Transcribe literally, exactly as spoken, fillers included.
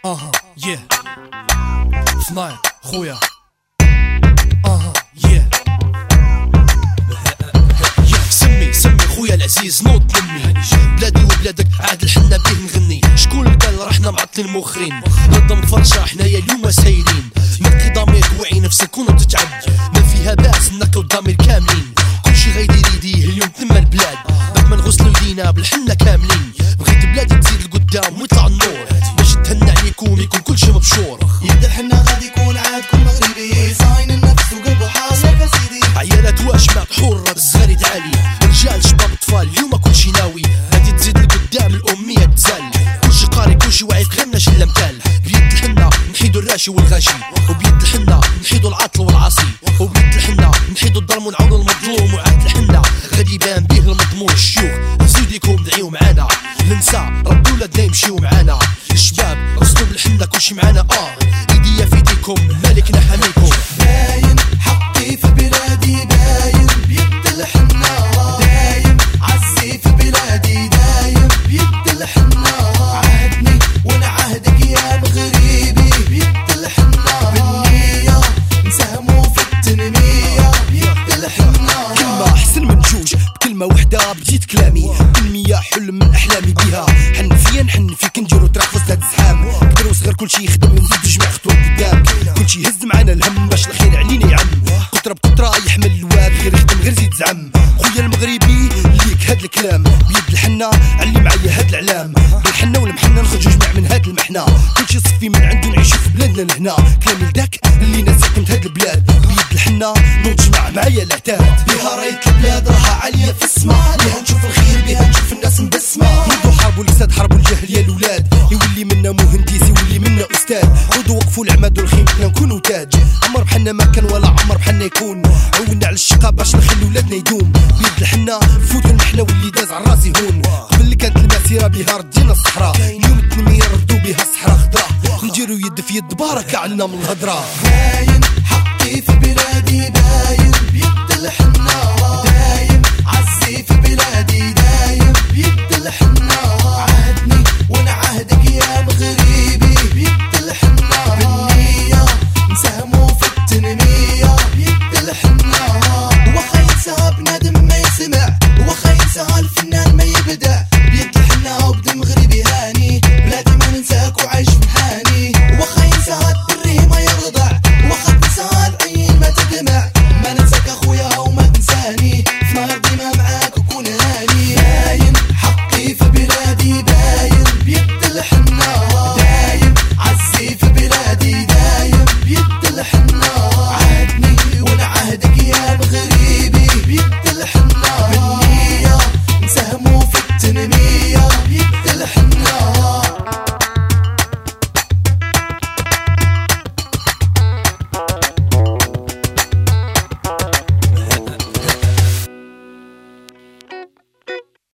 اها يه صنايع خويا اها يه سمي سمي خويا العزيز نوض مني بلادي وبلادك عاد الحنا بيه نغني. شكون اللي قال رحنا معطلين مخرين نظم فرشة حنايا اليوم سايرين. نقي ضميرك وعي نفسك ونوض تتعب ما فيها باس نقي الضمير كاملين. كلشي غيدير يديه اليوم ثم البلاد بعد ما نغسلو يدينا بالحنا كاملين. بغيت بلادي تزيد لقدام ويطلع النور باش تهنى عليكم يكون كلشي مبشور. يبدا الحنا غادي يكون عاد كل مغربي صاين النفس وقلبو حاضر يا سيدي. عيالات واشمات حرة بالزغاريد عالي رجال شباب اطفال اليوم كلشي ناوي غادي تزيد لقدام الامية تزال. كلشي قاري كلشي واعي فهمنا شي الامثال. بيد الحنا نحيدو الراشي والغاشي وبيد الحنا نحيدو العاطل والعاصي وبيد الحنا نحيدو الظلم ونعاونو المظلوم. وعاد الحنا غادي يبان بيه المضمون. الشيوخ زيديكم دعيو معانا النساء ردوا ولادنا يمشيو معانا. الشباب رصدوا بالحنا كلشي معانا اه ايديا في ايديكم مالكنا حاميكم. باين حقي في بلادي باين بيد الحنا دايم عزي في بلادي دايم بيد الحنا. عهدني وانا عهدك يا مغربي بيد الحنا. بالنية نساهمو في التنمية بيد الحنا. كلمة أحسن من جوج بكلمة وحدة بديت كلامي. تنمية حلم من أحلامي بيها حن فيا نحن فيك نديرو طريق في وسط الزحام. كبر وصغر كلشي يخدم ونزيد جميع خطوات قدام. كلشي يهز معانا الهم باش الخير علينا يعم. قطرة بقطرة يحمل الواد غير يخدم غير زيد زعم. خويا المغربي ليك هاد الكلام بيد الحنا علي معايا هاد العلام. بالحنا والمحنة نخرجو جميع من هاد المحنة. كلشي صفي من عندو نعيشو في بلادنا لهنا. كلامي لداك اللي انا ساكن هاد البلاد بيد الحنا نوض جمع معايا العتاد. بها راية البلاد راها عالية في السما. بها نشوف الخير بها نشوف الناس مبسمة. نوضو حاربو الكساد حاربو الجهل يا الولاد. يولي منا مهندس يولي منا استاذ. نوضو وقفو العماد والخيمتنا نكونو تاج. عمر بحنا ما كان ولا عمر بحنا يكون. عونا على الشقا باش نخلي ولادنا يدوم. بيد الحنا نفوتو المحنة واللي داز على راسي هون. قبل كانت المسيرة بها ردينا الصحراء اليوم التنمية ردو بها الصحراء خضرا. نديرو يد في يد بارك عنا من الهضرة. باين